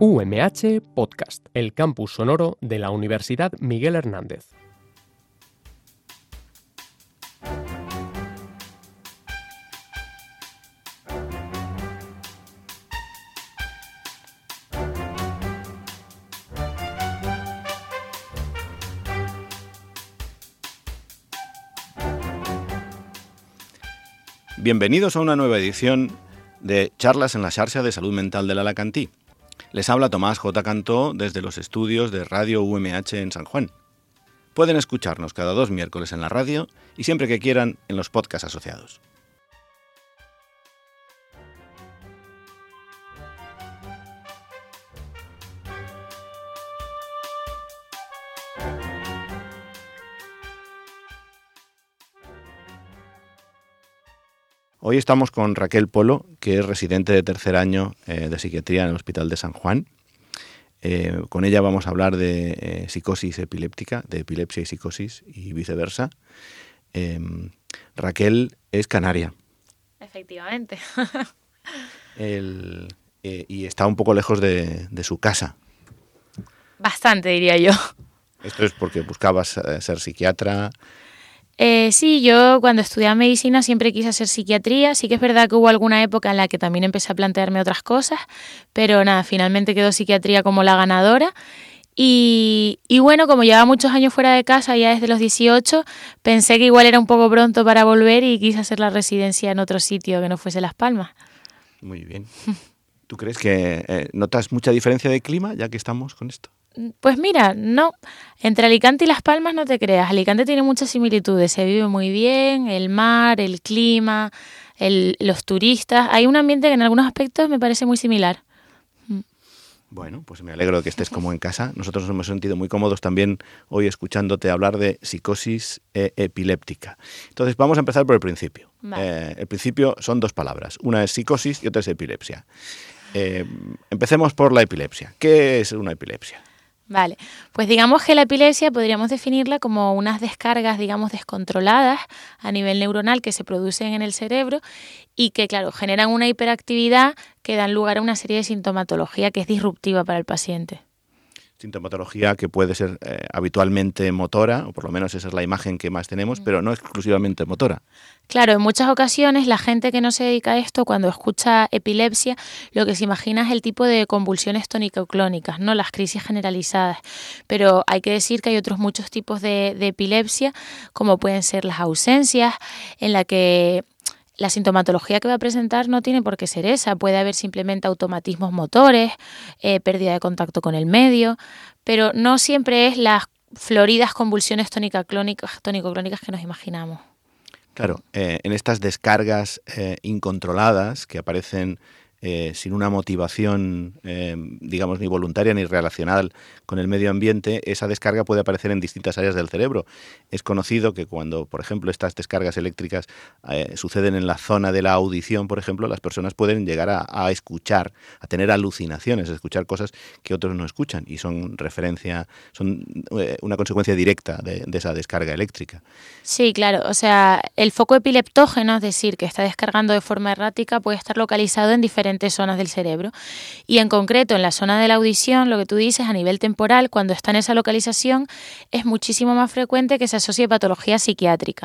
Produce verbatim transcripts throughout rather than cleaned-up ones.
U M H Podcast, el campus sonoro de la Universidad Miguel Hernández. Bienvenidos a una nueva edición de Charlas en la Xarxa de Salud Mental del Alacantí. Les habla Tomás J. Cantó desde los estudios de Radio U M H en San Juan. Pueden escucharnos cada dos miércoles en la radio y siempre que quieran en los podcasts asociados. Hoy estamos con Raquel Polo, que es residente de tercer año eh, de psiquiatría en el Hospital de San Juan. Eh, con ella vamos a hablar de eh, psicosis epiléptica, de epilepsia y psicosis y viceversa. Eh, Raquel es canaria. Efectivamente. El, eh, y está un poco lejos de, de su casa. Bastante, diría yo. Esto es porque buscabas eh, ser psiquiatra. Eh, sí, yo cuando estudiaba medicina siempre quise hacer psiquiatría. Sí que es verdad que hubo alguna época en la que también empecé a plantearme otras cosas, pero nada, finalmente quedó psiquiatría como la ganadora. Y, y bueno, como llevaba muchos años fuera de casa, ya desde los dieciocho, pensé que igual era un poco pronto para volver y quise hacer la residencia en otro sitio que no fuese Las Palmas. Muy bien. ¿Tú crees que eh, notas mucha diferencia de clima ya que estamos con esto? Pues mira, no, entre Alicante y Las Palmas no te creas, Alicante tiene muchas similitudes, se vive muy bien, el mar, el clima, el, los turistas, hay un ambiente que en algunos aspectos me parece muy similar. Bueno, pues me alegro de que estés como en casa. Nosotros nos hemos sentido muy cómodos también hoy escuchándote hablar de psicosis eh, epiléptica. Entonces vamos a empezar por el principio. Vale. Eh, el principio son dos palabras, una es psicosis y otra es epilepsia. Eh, empecemos por la epilepsia. ¿Qué es una epilepsia? Vale, pues digamos que la epilepsia podríamos definirla como unas descargas, digamos, descontroladas a nivel neuronal que se producen en el cerebro y que, claro, generan una hiperactividad que dan lugar a una serie de sintomatología que es disruptiva para el paciente. Sintomatología que puede ser eh, habitualmente motora, o por lo menos esa es la imagen que más tenemos, mm. pero no exclusivamente motora. Claro, en muchas ocasiones la gente que no se dedica a esto, cuando escucha epilepsia, lo que se imagina es el tipo de convulsiones tónico-clónicas, ¿no? Las crisis generalizadas. Pero hay que decir que hay otros muchos tipos de, de epilepsia, como pueden ser las ausencias, en la que la sintomatología que va a presentar no tiene por qué ser esa. Puede haber simplemente automatismos motores, eh, pérdida de contacto con el medio, pero no siempre es las floridas convulsiones tónico-clónicas, tónico-clónicas que nos imaginamos. Claro, eh, en estas descargas eh, incontroladas que aparecen eh, sin una motivación, eh, digamos, ni voluntaria ni relacional con el medio ambiente, esa descarga puede aparecer en distintas áreas del cerebro. Es conocido que cuando, por ejemplo, estas descargas eléctricas eh, suceden en la zona de la audición, por ejemplo, las personas pueden llegar a, a escuchar, a tener alucinaciones, a escuchar cosas que otros no escuchan y son referencia, son eh, una consecuencia directa de, de esa descarga eléctrica. Sí, claro. O sea, el foco epileptógeno, es decir, que está descargando de forma errática, puede estar localizado en diferentes zonas del cerebro. Y en concreto, en la zona de la audición, lo que tú dices, a nivel temporal, cuando está en esa localización, es muchísimo más frecuente que se asocie a patología psiquiátrica.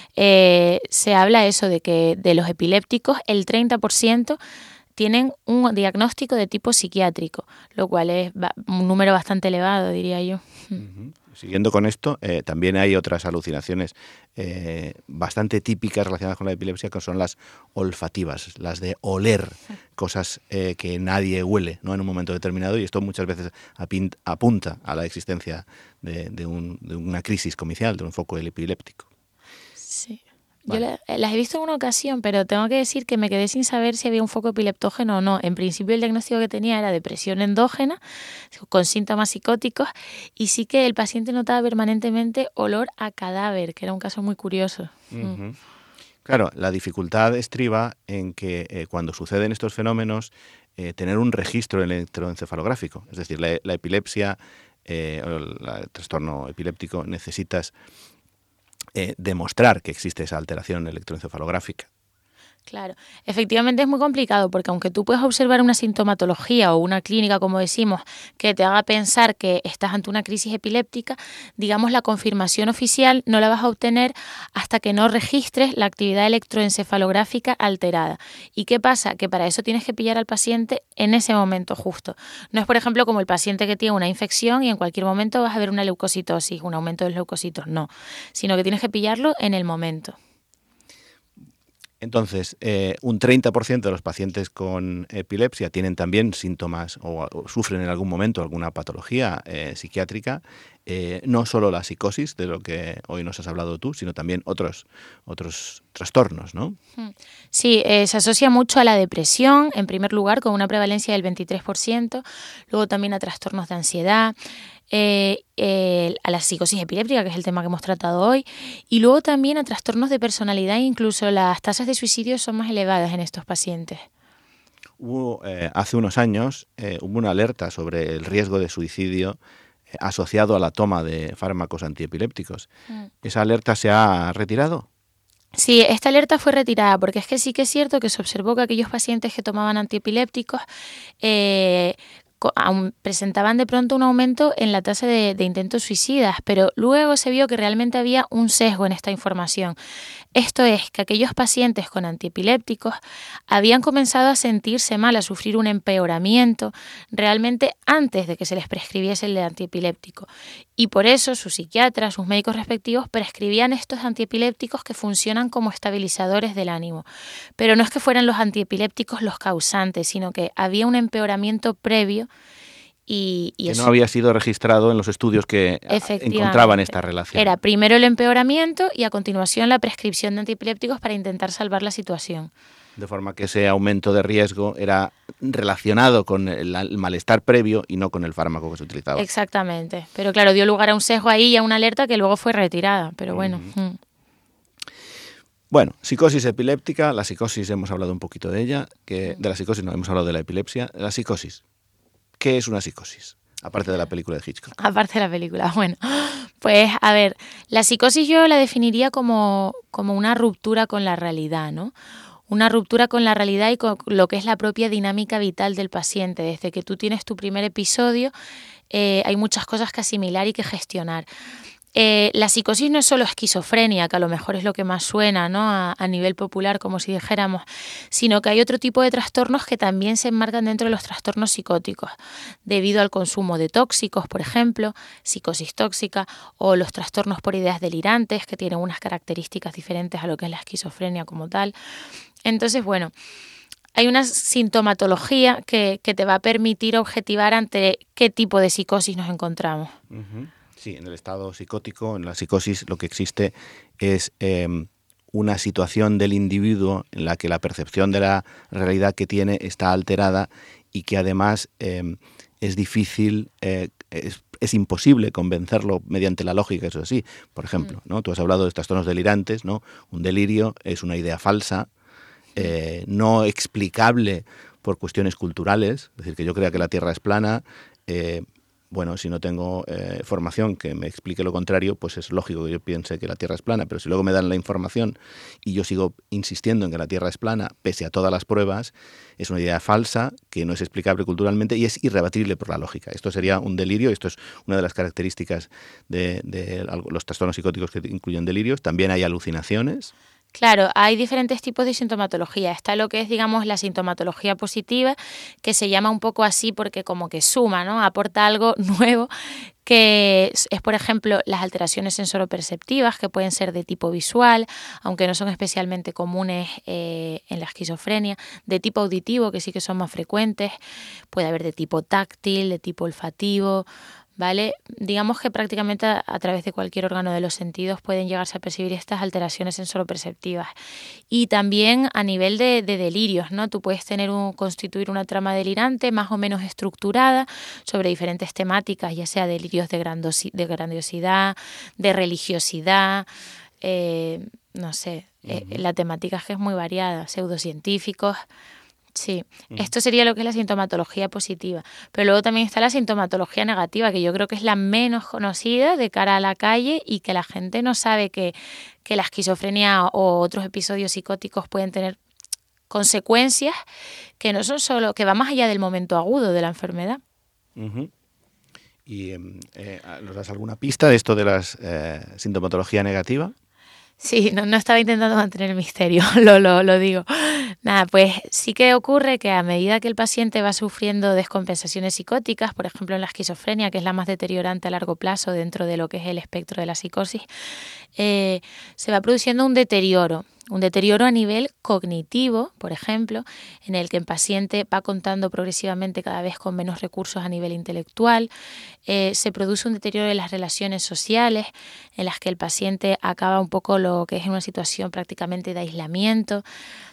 Eh, se habla eso de que de los epilépticos, el treinta por ciento tienen un diagnóstico de tipo psiquiátrico, lo cual es un número bastante elevado, diría yo. Uh-huh. Siguiendo con esto, eh, también hay otras alucinaciones eh, bastante típicas relacionadas con la epilepsia, que son las olfativas, las de oler cosas eh, que nadie huele, ¿no?, en un momento determinado, y esto muchas veces apint- apunta a la existencia de, de, un, de una crisis comicial, de un foco epiléptico. Sí. Vale. Yo la, las he visto en una ocasión, pero tengo que decir que me quedé sin saber si había un foco epileptógeno o no. En principio el diagnóstico que tenía era depresión endógena, con síntomas psicóticos, y sí que el paciente notaba permanentemente olor a cadáver, que era un caso muy curioso. Uh-huh. Mm. Claro, la dificultad estriba en que eh, cuando suceden estos fenómenos, eh, tener un registro electroencefalográfico, es decir, la, la epilepsia eh, o el, el trastorno epiléptico necesitas Eh, demostrar que existe esa alteración electroencefalográfica. Claro, efectivamente es muy complicado porque aunque tú puedes observar una sintomatología o una clínica, como decimos, que te haga pensar que estás ante una crisis epiléptica, digamos la confirmación oficial no la vas a obtener hasta que no registres la actividad electroencefalográfica alterada. ¿Y qué pasa? Que para eso tienes que pillar al paciente en ese momento justo. No es, por ejemplo, como el paciente que tiene una infección y en cualquier momento vas a ver una leucocitosis, un aumento de los leucocitos, no, sino que tienes que pillarlo en el momento. Entonces, eh, un treinta por ciento de los pacientes con epilepsia tienen también síntomas o, o sufren en algún momento alguna patología eh, psiquiátrica, eh, no solo la psicosis, de lo que hoy nos has hablado tú, sino también otros, otros trastornos, ¿no? Sí, eh, se asocia mucho a la depresión, en primer lugar, con una prevalencia del veintitrés por ciento, luego también a trastornos de ansiedad, Eh, eh, a la psicosis epiléptica, que es el tema que hemos tratado hoy, y luego también a trastornos de personalidad, incluso las tasas de suicidio son más elevadas en estos pacientes. Hubo, eh, hace unos años eh, hubo una alerta sobre el riesgo de suicidio eh, asociado a la toma de fármacos antiepilépticos. Mm. ¿Esa alerta se ha retirado? Sí, esta alerta fue retirada porque es que sí que es cierto que se observó que aquellos pacientes que tomaban antiepilépticos eh, presentaban de pronto un aumento en la tasa de, de intentos suicidas, pero luego se vio que realmente había un sesgo en esta información. Esto es, que aquellos pacientes con antiepilépticos habían comenzado a sentirse mal, a sufrir un empeoramiento realmente antes de que se les prescribiese el antiepiléptico. Y por eso sus psiquiatras, sus médicos respectivos, prescribían estos antiepilépticos que funcionan como estabilizadores del ánimo. Pero no es que fueran los antiepilépticos los causantes, sino que había un empeoramiento previo. Y, y que eso no había sido registrado en los estudios que encontraban esta relación. Era primero el empeoramiento y a continuación la prescripción de antiepilépticos para intentar salvar la situación. De forma que ese aumento de riesgo era relacionado con el, el malestar previo y no con el fármaco que se utilizaba. Exactamente. Pero claro, dio lugar a un sesgo ahí y a una alerta que luego fue retirada. Pero bueno. Uh-huh. Mm. Bueno, psicosis epiléptica. La psicosis, hemos hablado un poquito de ella. Que de la psicosis no, hemos hablado de la epilepsia. La psicosis. ¿Qué es una psicosis? Aparte de la película de Hitchcock. Aparte de la película, bueno. Pues, a ver, la psicosis yo la definiría como, como una ruptura con la realidad, ¿no? Una ruptura con la realidad y con lo que es la propia dinámica vital del paciente. Desde que tú tienes tu primer episodio, eh, hay muchas cosas que asimilar y que gestionar. Eh, la psicosis no es solo esquizofrenia, que a lo mejor es lo que más suena, ¿no? a, a nivel popular, como si dijéramos, sino que hay otro tipo de trastornos que también se enmarcan dentro de los trastornos psicóticos, debido al consumo de tóxicos, por ejemplo, psicosis tóxica, o los trastornos por ideas delirantes, que tienen unas características diferentes a lo que es la esquizofrenia como tal. Entonces, bueno, hay una sintomatología que, que te va a permitir objetivar ante qué tipo de psicosis nos encontramos. Uh-huh. Sí, en el estado psicótico, en la psicosis, lo que existe es eh, una situación del individuo en la que la percepción de la realidad que tiene está alterada y que además eh, es difícil, eh, es, es imposible convencerlo mediante la lógica, eso es así. Por ejemplo, ¿no? Tú has hablado de trastornos delirantes, ¿no? Un delirio es una idea falsa, eh, no explicable por cuestiones culturales, es decir, que yo crea que la Tierra es plana. Eh, Bueno, si no tengo eh, formación que me explique lo contrario, pues es lógico que yo piense que la Tierra es plana, pero si luego me dan la información y yo sigo insistiendo en que la Tierra es plana, pese a todas las pruebas, es una idea falsa, que no es explicable culturalmente y es irrebatible por la lógica. Esto sería un delirio, esto es una de las características de, de los trastornos psicóticos que incluyen delirios. También hay alucinaciones. Claro, hay diferentes tipos de sintomatología. Está lo que es, digamos, la sintomatología positiva, que se llama un poco así porque como que suma, ¿no? Aporta algo nuevo, que es, es, por ejemplo, las alteraciones sensoroperceptivas, que pueden ser de tipo visual, aunque no son especialmente comunes eh, en la esquizofrenia, de tipo auditivo, que sí que son más frecuentes, puede haber de tipo táctil, de tipo olfativo, ¿vale? Digamos que prácticamente a, a través de cualquier órgano de los sentidos pueden llegarse a percibir estas alteraciones sensoroperceptivas. Y también a nivel de, de delirios, ¿no? Tú puedes tener un, constituir una trama delirante más o menos estructurada sobre diferentes temáticas, ya sea delirios de, grandosi- de grandiosidad, de religiosidad, eh, no sé, uh-huh. eh, la temática es que es muy variada, pseudocientíficos. Sí, uh-huh. Esto sería lo que es la sintomatología positiva, pero luego también está la sintomatología negativa, que yo creo que es la menos conocida de cara a la calle y que la gente no sabe que, que la esquizofrenia o otros episodios psicóticos pueden tener consecuencias que no son solo, que va más allá del momento agudo de la enfermedad. Uh-huh. ¿Y eh, nos das alguna pista de esto de la eh, sintomatología negativa? Sí, no, no estaba intentando mantener el misterio, lo, lo, lo digo. Nada, pues sí que ocurre que a medida que el paciente va sufriendo descompensaciones psicóticas, por ejemplo en la esquizofrenia, que es la más deteriorante a largo plazo dentro de lo que es el espectro de la psicosis, eh, se va produciendo un deterioro. Un deterioro a nivel cognitivo, por ejemplo, en el que el paciente va contando progresivamente cada vez con menos recursos a nivel intelectual. Eh, se produce un deterioro de las relaciones sociales, en las que el paciente acaba un poco lo que es una situación prácticamente de aislamiento.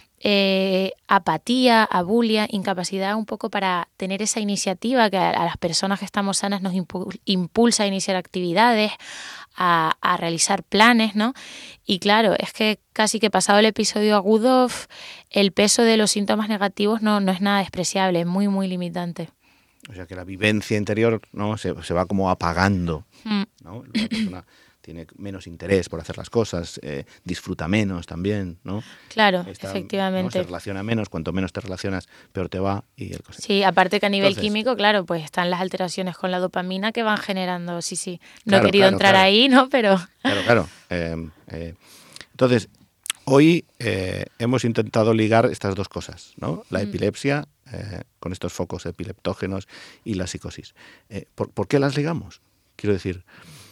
Eh, apatía, abulia, incapacidad un poco para tener esa iniciativa que a, a las personas que estamos sanas nos impul- impulsa a iniciar actividades, a, a realizar planes, ¿no? Y claro, es que casi que pasado el episodio agudo, el peso de los síntomas negativos no, no es nada despreciable, es muy, muy limitante. O sea que la vivencia interior, ¿no? se, se va como apagando, mm. ¿no? La persona tiene menos interés por hacer las cosas, eh, disfruta menos también, ¿no? Claro, Está, efectivamente. ¿no? Se relaciona menos, cuanto menos te relacionas, peor te va. Y el cosa. Sí, aparte que a nivel Entonces, químico, claro, pues están las alteraciones con la dopamina que van generando, sí, sí. No claro, he querido claro, entrar claro. ahí, ¿no? Pero... Claro, claro. Eh, eh, entonces, hoy eh, hemos intentado ligar estas dos cosas, ¿no? La Mm. epilepsia, eh, con estos focos epileptógenos, y la psicosis. Eh, ¿por, ¿Por qué las ligamos? Quiero decir...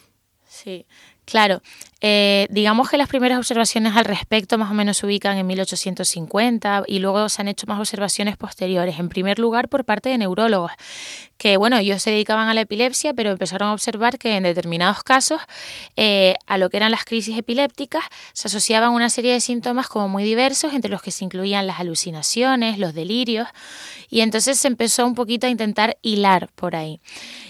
Sí, claro. Eh, digamos que las primeras observaciones al respecto más o menos se ubican en mil ochocientos cincuenta y luego se han hecho más observaciones posteriores. En primer lugar, por parte de neurólogos, que bueno, ellos se dedicaban a la epilepsia, pero empezaron a observar que en determinados casos eh, a lo que eran las crisis epilépticas se asociaban una serie de síntomas como muy diversos, entre los que se incluían las alucinaciones, los delirios, y entonces se empezó un poquito a intentar hilar por ahí.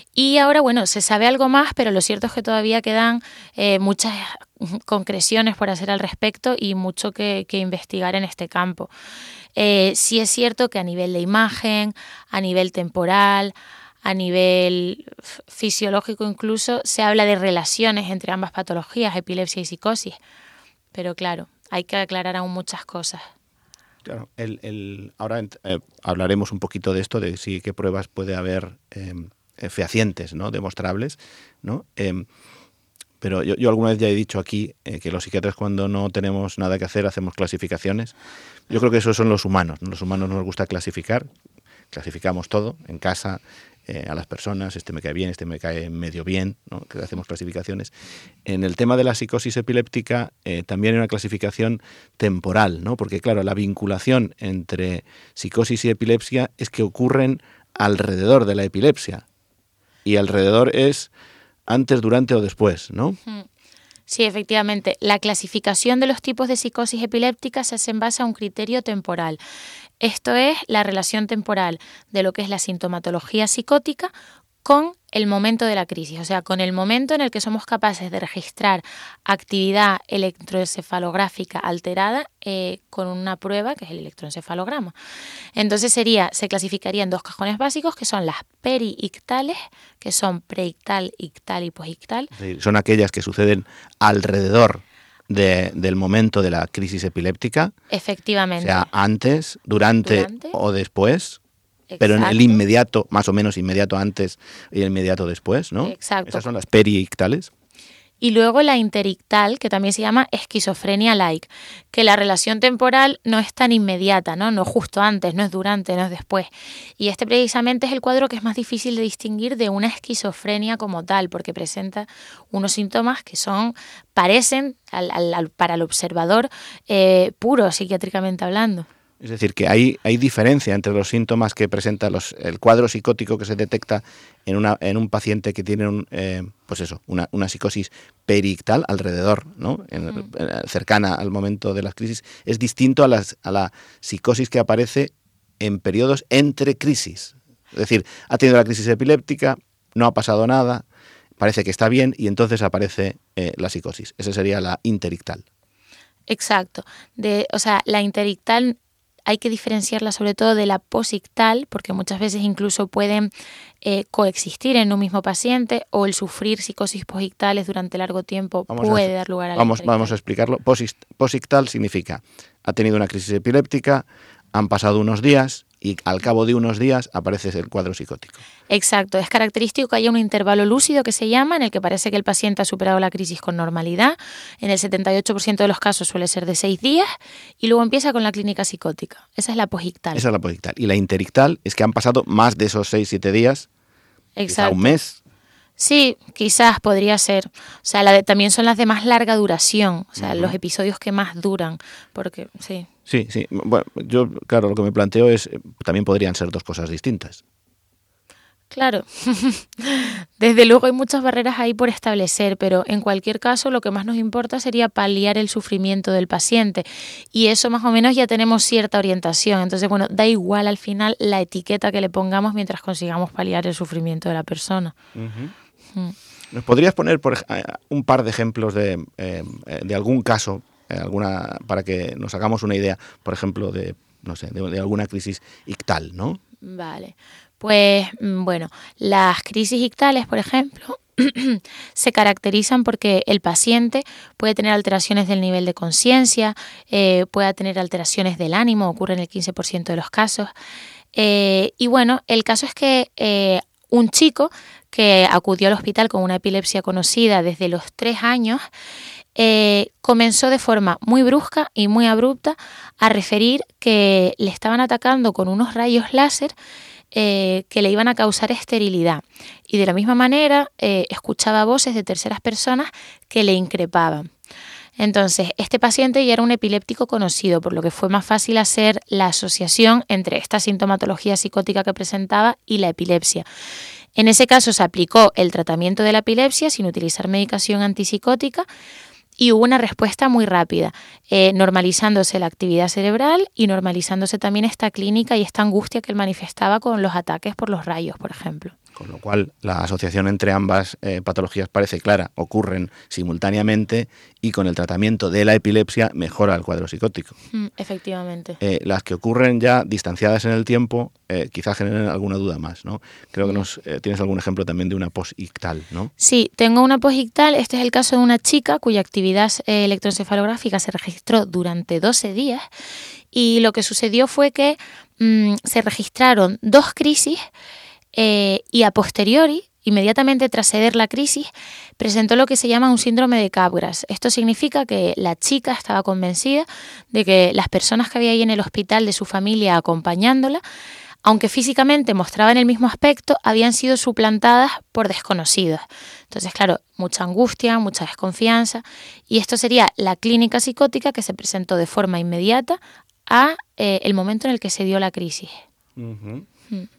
Y ahora, bueno, se sabe algo más, pero lo cierto es que todavía quedan eh, muchas concreciones por hacer al respecto y mucho que, que investigar en este campo. Eh, sí es cierto que a nivel de imagen, a nivel temporal, a nivel fisiológico incluso, se habla de relaciones entre ambas patologías, epilepsia y psicosis. Pero claro, hay que aclarar aún muchas cosas. Claro, el, el, ahora eh, hablaremos un poquito de esto, de si qué pruebas puede haber... Eh, fehacientes, ¿no? Demostrables, ¿no? Eh, pero yo, yo alguna vez ya he dicho aquí eh, que los psiquiatras cuando no tenemos nada que hacer hacemos clasificaciones. Yo creo que esos son los humanos, ¿no? Los humanos nos gusta clasificar, clasificamos todo en casa, eh, a las personas, este me cae bien, este me cae medio bien, ¿no? Que hacemos clasificaciones. En el tema de la psicosis epiléptica eh, también hay una clasificación temporal, ¿no? Porque claro, la vinculación entre psicosis y epilepsia es que ocurren alrededor de la epilepsia. Y alrededor es antes, durante o después, ¿no? Sí, efectivamente. La clasificación de los tipos de psicosis epilépticas se hace en base a un criterio temporal. Esto es la relación temporal de lo que es la sintomatología psicótica con el momento de la crisis, o sea, con el momento en el que somos capaces de registrar actividad electroencefalográfica alterada eh, con una prueba que es el electroencefalograma. Entonces sería, se clasificaría en dos cajones básicos que son las periictales, que son preictal, ictal y posictal. Sí, son aquellas que suceden alrededor de, del momento de la crisis epiléptica. Efectivamente. O sea, antes, durante, durante o después. Exacto. Pero en el inmediato, más o menos inmediato antes y el inmediato después, ¿no? Exacto. Esas son las periictales. Y luego la interictal, que también se llama esquizofrenia-like, que la relación temporal no es tan inmediata, ¿no? No justo antes, no es durante, no es después. Y este precisamente es el cuadro que es más difícil de distinguir de una esquizofrenia como tal, porque presenta unos síntomas que son, parecen, al, al, para el observador, eh, puros psiquiátricamente hablando. Es decir, que hay, hay diferencia entre los síntomas que presenta los, el cuadro psicótico que se detecta en, una, en un paciente que tiene un, eh, pues eso, una, una psicosis periictal alrededor, ¿no? En, mm. en, cercana al momento de las crisis. Es distinto a, las, a la psicosis que aparece en periodos entre crisis. Es decir, ha tenido la crisis epiléptica, no ha pasado nada, parece que está bien y entonces aparece eh, la psicosis. Esa sería la interictal. Exacto. De, o sea, la interictal hay que diferenciarla sobre todo de la posictal, porque muchas veces incluso pueden eh, coexistir en un mismo paciente, o el sufrir psicosis posictales durante largo tiempo vamos puede a, dar lugar a la vamos, vamos a explicarlo. Posictal significa, ha tenido una crisis epiléptica, han pasado unos días y al cabo de unos días aparece el cuadro psicótico. Exacto, es característico que haya un intervalo lúcido que se llama, en el que parece que el paciente ha superado la crisis con normalidad. En el setenta y ocho por ciento de los casos suele ser de seis días y luego empieza con la clínica psicótica. Esa es la posictal. Esa es la posictal. Y la interictal es que han pasado más de esos seis siete días, quizá un mes. Sí, quizás podría ser. O sea, la de, también son las de más larga duración, o sea, uh-huh. los episodios que más duran, porque sí. Sí, sí. Bueno, yo, claro, lo que me planteo es, también podrían ser dos cosas distintas. Claro, desde luego hay muchas barreras ahí por establecer, pero en cualquier caso lo que más nos importa sería paliar el sufrimiento del paciente y eso más o menos ya tenemos cierta orientación. Entonces, bueno, da igual al final la etiqueta que le pongamos mientras consigamos paliar el sufrimiento de la persona. Uh-huh. Mm. ¿Nos podrías poner por un par de ejemplos de, eh, de algún caso, eh, alguna para que nos hagamos una idea, por ejemplo, de, no sé, de, de alguna crisis ictal, ¿no? Vale. Pues bueno, las crisis ictales, por ejemplo, se caracterizan porque el paciente puede tener alteraciones del nivel de conciencia, eh, puede tener alteraciones del ánimo, ocurre en el quince por ciento de los casos. Eh, y bueno, el caso es que eh, un chico que acudió al hospital con una epilepsia conocida desde los tres años, eh, comenzó de forma muy brusca y muy abrupta a referir que le estaban atacando con unos rayos láser Eh, que le iban a causar esterilidad y de la misma manera eh, escuchaba voces de terceras personas que le increpaban. Entonces, este paciente ya era un epiléptico conocido, por lo que fue más fácil hacer la asociación entre esta sintomatología psicótica que presentaba y la epilepsia. En ese caso se aplicó el tratamiento de la epilepsia sin utilizar medicación antipsicótica y hubo una respuesta muy rápida, eh, normalizándose la actividad cerebral y normalizándose también esta clínica y esta angustia que él manifestaba con los ataques por los rayos, por ejemplo. Con lo cual, la asociación entre ambas eh, patologías parece clara, ocurren simultáneamente y con el tratamiento de la epilepsia mejora el cuadro psicótico. Mm, efectivamente. Eh, las que ocurren ya distanciadas en el tiempo eh, quizás generen alguna duda más, ¿no? Creo que nos eh, tienes algún ejemplo también de una posictal, ¿no? Sí, tengo una posictal. Este es el caso de una chica cuya actividad eh, electroencefalográfica se registró durante doce días y lo que sucedió fue que mmm, se registraron dos crisis Eh, y a posteriori, inmediatamente tras ceder la crisis, presentó lo que se llama un síndrome de Capgras. Esto significa que la chica estaba convencida de que las personas que había ahí en el hospital de su familia acompañándola, aunque físicamente mostraban el mismo aspecto, habían sido suplantadas por desconocidos. Entonces, claro, mucha angustia, mucha desconfianza, y esto sería la clínica psicótica que se presentó de forma inmediata a eh, el momento en el que se dio la crisis. Uh-huh. Mm.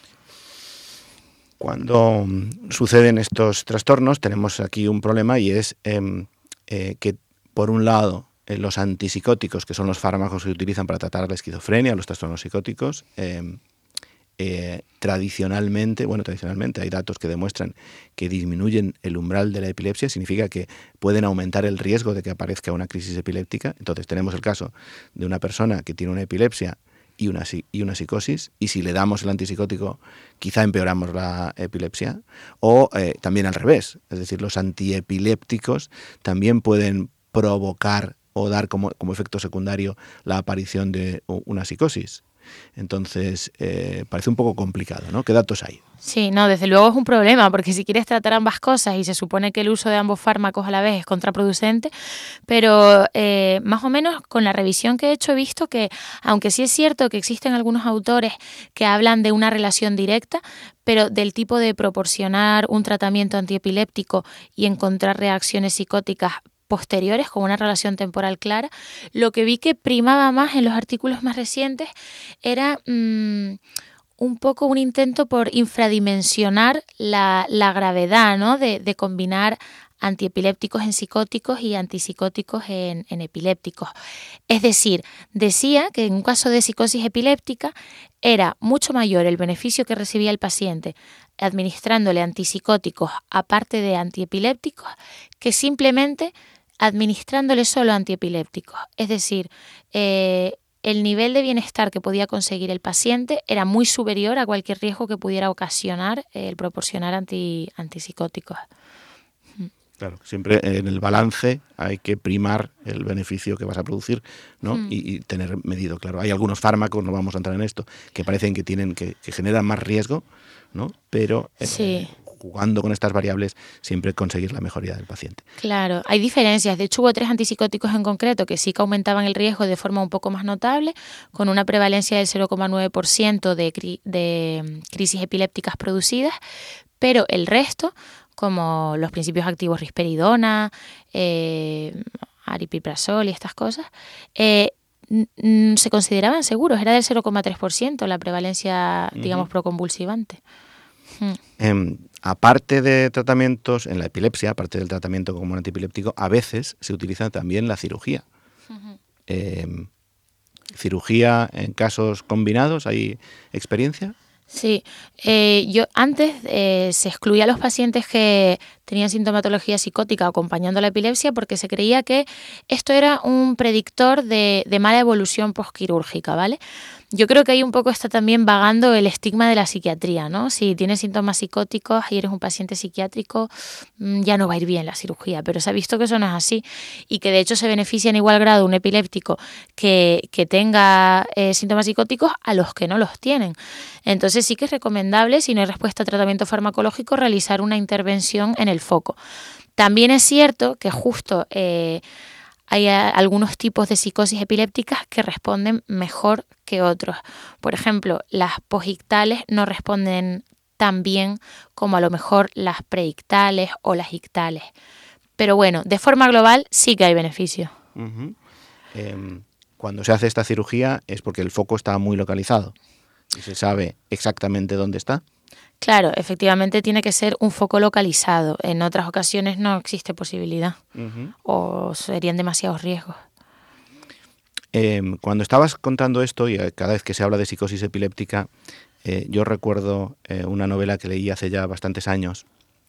Cuando suceden estos trastornos tenemos aquí un problema y es eh, eh, que, por un lado, eh, los antipsicóticos, que son los fármacos que se utilizan para tratar la esquizofrenia, los trastornos psicóticos, eh, eh, tradicionalmente, bueno, tradicionalmente hay datos que demuestran que disminuyen el umbral de la epilepsia, significa que pueden aumentar el riesgo de que aparezca una crisis epiléptica. Entonces tenemos el caso de una persona que tiene una epilepsia y una, y una psicosis, y si le damos el antipsicótico quizá empeoramos la epilepsia, o eh, también al revés, es decir, los antiepilépticos también pueden provocar o dar como, como efecto secundario la aparición de una psicosis. Entonces, eh, parece un poco complicado, ¿no? ¿Qué datos hay? Sí, no, desde luego es un problema, porque si quieres tratar ambas cosas y se supone que el uso de ambos fármacos a la vez es contraproducente, pero eh, más o menos con la revisión que he hecho he visto que, aunque sí es cierto que existen algunos autores que hablan de una relación directa, pero del tipo de proporcionar un tratamiento antiepiléptico y encontrar reacciones psicóticas posteriores con una relación temporal clara, lo que vi que primaba más en los artículos más recientes era mmm, un poco un intento por infradimensionar la, la gravedad, ¿no? de, de combinar antiepilépticos en psicóticos y antipsicóticos en, en epilépticos. Es decir, decía que en un caso de psicosis epiléptica era mucho mayor el beneficio que recibía el paciente administrándole antipsicóticos aparte de antiepilépticos que simplemente administrándole solo antiepilépticos. Es decir, eh, el nivel de bienestar que podía conseguir el paciente era muy superior a cualquier riesgo que pudiera ocasionar el proporcionar anti, antipsicóticos. Claro, siempre en el balance hay que primar el beneficio que vas a producir, ¿no? Mm. Y, y tener medido, claro. Hay algunos fármacos, no vamos a entrar en esto, que parecen que tienen que, que generan más riesgo, ¿no? Pero eh, sí. jugando con estas variables siempre conseguir la mejoría del paciente. Claro, hay diferencias. De hecho, hubo tres antipsicóticos en concreto que sí que aumentaban el riesgo de forma un poco más notable, con una prevalencia del cero coma nueve por ciento de, cri- de crisis epilépticas producidas, pero el resto, como los principios activos risperidona, eh, aripiprazol y estas cosas, eh, n- n- se consideraban seguros. Era del cero coma tres por ciento la prevalencia, uh-huh. digamos, proconvulsivante. Hmm. Eh, aparte de tratamientos en la epilepsia, aparte del tratamiento como un antipiléptico, a veces se utiliza también la cirugía. Uh-huh. Eh, ¿Cirugía en casos combinados? ¿Hay experiencia? Sí, eh, yo antes eh, se excluía a los pacientes que tenían sintomatología psicótica acompañando la epilepsia porque se creía que esto era un predictor de, de mala evolución postquirúrgica, ¿vale? Yo creo que ahí un poco está también vagando el estigma de la psiquiatría, ¿no? Si tienes síntomas psicóticos y eres un paciente psiquiátrico, ya no va a ir bien la cirugía, pero se ha visto que eso no es así y que de hecho se beneficia en igual grado un epiléptico que, que tenga eh, síntomas psicóticos a los que no los tienen. Entonces sí que es recomendable, si no hay respuesta a tratamiento farmacológico, realizar una intervención en el foco. También es cierto que justo eh, hay algunos tipos de psicosis epilépticas que responden mejor que otros. Por ejemplo, las posictales no responden tan bien como a lo mejor las preictales o las ictales. Pero bueno, de forma global sí que hay beneficios. Uh-huh. Eh, cuando se hace esta cirugía es porque el foco está muy localizado y se sabe exactamente dónde está. Claro, efectivamente tiene que ser un foco localizado. En otras ocasiones no existe posibilidad uh-huh. o serían demasiados riesgos. Eh, cuando estabas contando esto y cada vez que se habla de psicosis epiléptica, eh, yo recuerdo eh, una novela que leí hace ya bastantes años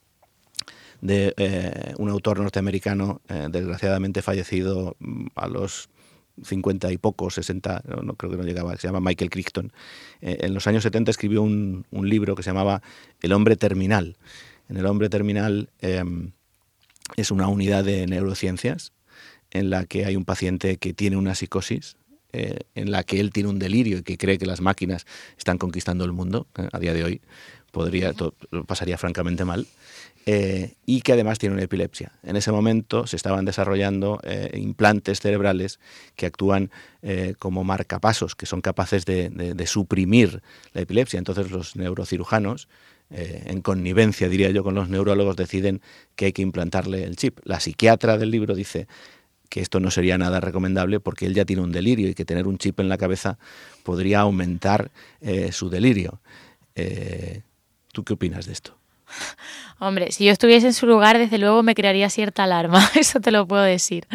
de eh, un autor norteamericano, eh, desgraciadamente fallecido a los cincuenta y pocos, sesenta, no, no creo que no llegaba, se llama Michael Crichton. Eh, en los años setenta escribió un, un libro que se llamaba El hombre terminal. En El hombre terminal eh, es una unidad de neurociencias en la que hay un paciente que tiene una psicosis, eh, en la que él tiene un delirio y que cree que las máquinas están conquistando el mundo. Eh, a día de hoy podría, todo, pasaría francamente mal. Eh, y que además tiene una epilepsia. En ese momento se estaban desarrollando eh, implantes cerebrales que actúan eh, como marcapasos, que son capaces de, de, de suprimir la epilepsia. Entonces los neurocirujanos, eh, en connivencia, diría yo, con los neurólogos, deciden que hay que implantarle el chip. La psiquiatra del libro dice que esto no sería nada recomendable porque él ya tiene un delirio y que tener un chip en la cabeza podría aumentar eh, su delirio. Eh, ¿Tú qué opinas de esto? Hombre, si yo estuviese en su lugar, desde luego me crearía cierta alarma, eso te lo puedo decir.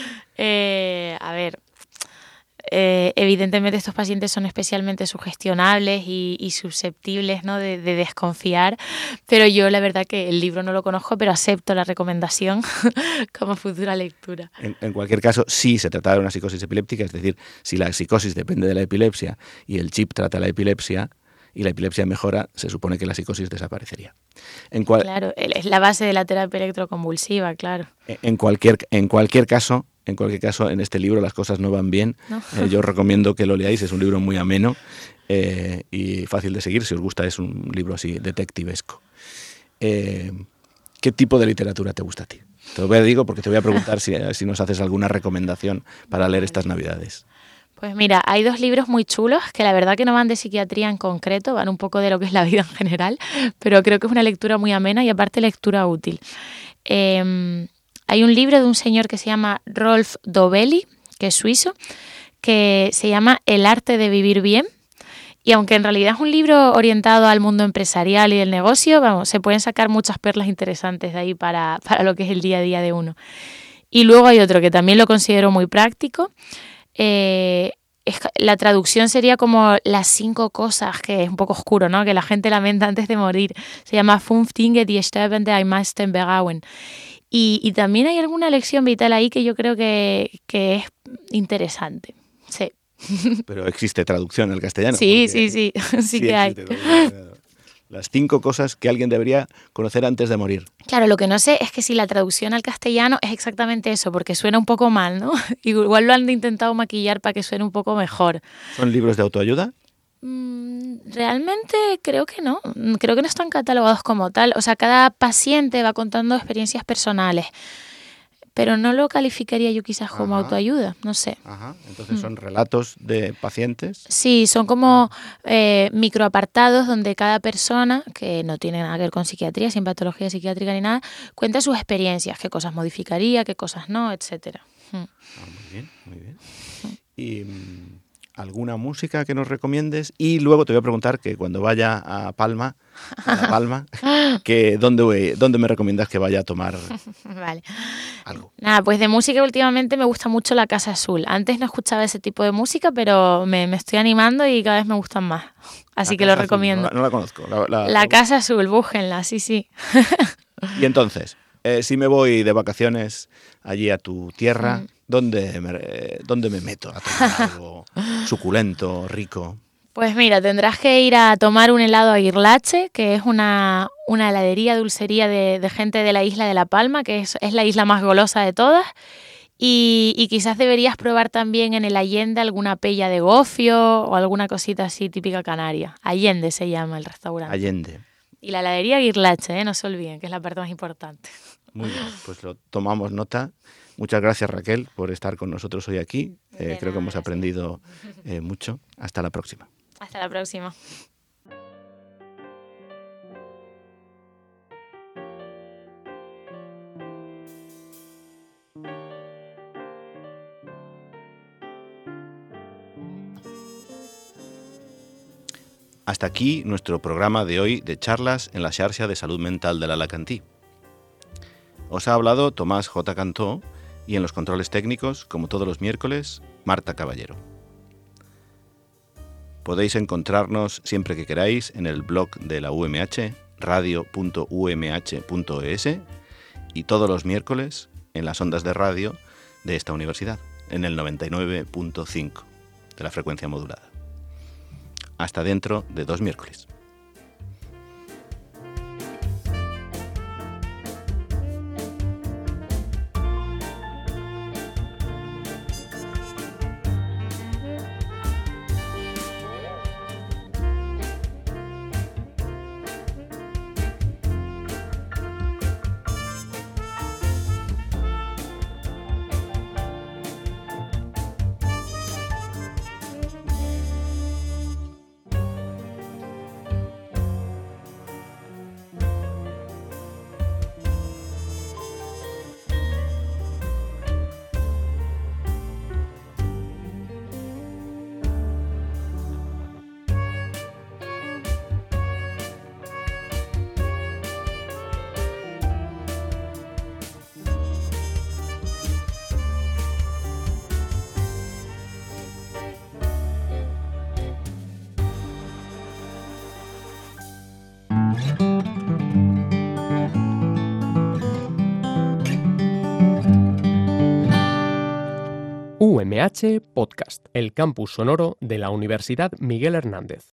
Eh, a ver, eh, evidentemente estos pacientes son especialmente sugestionables y, y susceptibles, ¿no?, de, de desconfiar, pero yo la verdad que el libro no lo conozco, pero acepto la recomendación como futura lectura. En, en cualquier caso, si se trata de una psicosis epiléptica, es decir, si la psicosis depende de la epilepsia y el chip trata la epilepsia, y la epilepsia mejora, se supone que la psicosis desaparecería. En cual... Claro, es la base de la terapia electroconvulsiva, claro. En cualquier, en cualquier caso, en cualquier caso, en este libro las cosas no van bien. ¿No? Eh, yo os recomiendo que lo leáis, es un libro muy ameno eh, y fácil de seguir. Si os gusta, es un libro así detectivesco. Eh, ¿Qué tipo de literatura te gusta a ti? Te lo voy a digo porque te voy a preguntar si, si nos haces alguna recomendación para leer estas Navidades. Pues mira, hay dos libros muy chulos que la verdad que no van de psiquiatría en concreto, van un poco de lo que es la vida en general, pero creo que es una lectura muy amena y aparte lectura útil. Eh, hay un libro de un señor que se llama Rolf Dobelli, que es suizo, que se llama El arte de vivir bien. Y aunque en realidad es un libro orientado al mundo empresarial y del negocio, vamos, se pueden sacar muchas perlas interesantes de ahí para, para lo que es el día a día de uno. Y luego hay otro que también lo considero muy práctico. Eh, es, la traducción sería como las cinco cosas, que es un poco oscuro, ¿no?, que la gente lamenta antes de morir. Se llama Fünf Dinge, die sterben der meisten bereuen. Y, y también hay alguna lección vital ahí que yo creo que, que es interesante. Sí. Pero existe traducción al castellano. Sí, sí, sí, sí, sí que hay. Las cinco cosas que alguien debería conocer antes de morir. Claro, lo que no sé es que si la traducción al castellano es exactamente eso, porque suena un poco mal, ¿no? Igual lo han intentado maquillar para que suene un poco mejor. ¿Son libros de autoayuda? Realmente creo que no, creo que no están catalogados como tal. O sea, cada paciente va contando experiencias personales, pero no lo calificaría yo quizás como Ajá. autoayuda, no sé. Ajá. Entonces son relatos de pacientes. Sí, son como eh, microapartados donde cada persona, que no tiene nada que ver con psiquiatría, sin patología psiquiátrica ni nada, cuenta sus experiencias, qué cosas modificaría, qué cosas no, etcétera. Ah, muy bien, muy bien. Y mm, alguna música que nos recomiendes. Y luego te voy a preguntar que cuando vaya a Palma, a La Palma, que dónde, dónde me recomiendas que vaya a tomar Vale. algo. Nada, pues de música últimamente me gusta mucho La Casa Azul. Antes no escuchaba ese tipo de música, pero me, me estoy animando y cada vez me gustan más. Así La que lo Casa Azul, recomiendo. No la, no la conozco. La, la- La Casa Azul, búsquenla, sí, sí. Y entonces, eh, si me voy de vacaciones allí a tu tierra, Mm. ¿dónde me, eh, ¿dónde me meto a tomar algo suculento, rico? Pues mira, tendrás que ir a tomar un helado a Guirlache, que es una, una heladería, dulcería de, de gente de la isla de La Palma, que es, es la isla más golosa de todas. Y, y quizás deberías probar también en el Allende alguna pella de gofio o alguna cosita así típica canaria. Allende se llama el restaurante. Allende. Y la heladería Guirlache, ¿eh? No se olviden, que es la parte más importante. Muy bien, pues lo tomamos nota. Muchas gracias, Raquel, por estar con nosotros hoy aquí. Eh, De creo nada, que hemos gracias. aprendido eh, mucho. Hasta la próxima. Hasta la próxima. Hasta aquí nuestro programa de hoy de charlas en la xarxa de salud mental de l'Alacantí. Os ha hablado Tomás J. Cantó y en los controles técnicos, como todos los miércoles, Marta Caballero. Podéis encontrarnos siempre que queráis en el blog de la U M H, radio punto u m h punto e s, y todos los miércoles en las ondas de radio de esta universidad, en el noventa y nueve punto cinco de la frecuencia modulada. Hasta dentro de dos miércoles. U M H Podcast, el campus sonoro de la Universidad Miguel Hernández.